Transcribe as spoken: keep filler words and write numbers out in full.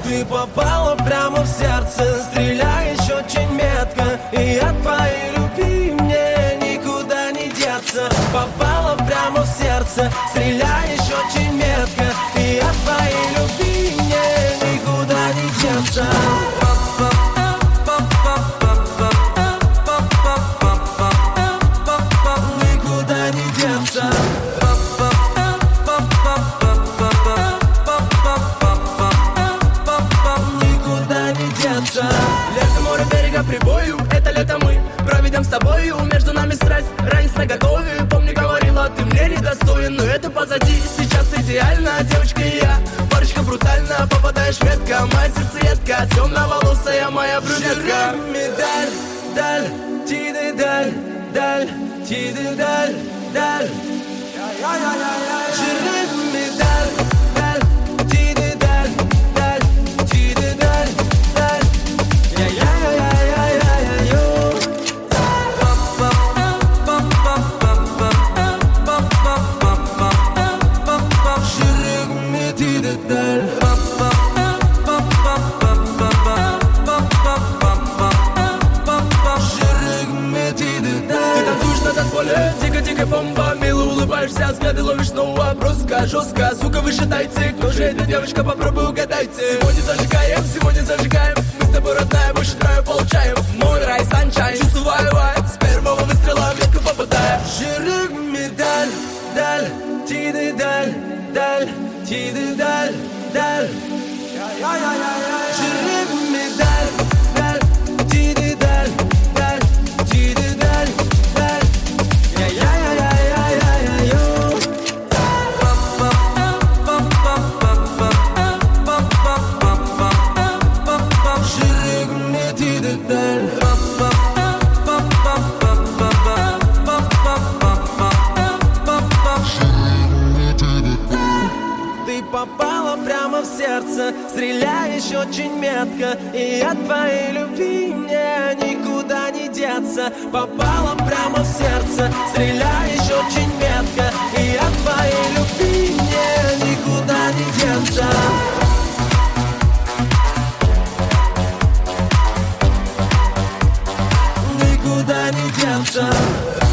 Ты попала прямо в сердце, стреляешь очень метко, и от твоей любви мне никуда не деться. Попала прямо в сердце, стреляешь очень метко, и от твоей любви мне никуда не деться. Никуда не деться. Лето, море, берега, прибою, это лето мы проведем с тобою. Между нами страсть, ранец наготове. Помню, говорила, ты мне недостоин, но это позади, сейчас идеально. Девочка и я, парочка брутально, попадаешь метко, моя сердцеедка, темноволосая моя брюнетка. Медаль, даль, тиды, даль, даль, тиды, даль, даль. Жирный медаль, даль, тиды, даль, даль, тиды, даль, даль. Дико-дико бомба, мило улыбаешься, взгляды ловишь снова. Броско, жестко, звука выше дайте. Кто же эта девочка, попробуй угадайте. Сегодня зажигаем, сегодня зажигаем. Мы с тобой родная, больше трое получаем. Мой рай, санчай, чувствую вайб. С первого выстрела метко попадаю. Жирик, медаль, даль, тиды, даль, даль, тиды, даль, даль. Жирик, медаль, даль, тиды, даль, даль, тиды, даль, даль. Ты попала прямо в сердце, стреляешь очень метко, и от твоей любви мне никуда не деться. Попала прямо в сердце, стреляешь очень метко, и от твоей любви мне никуда не деться. Никуда не деться.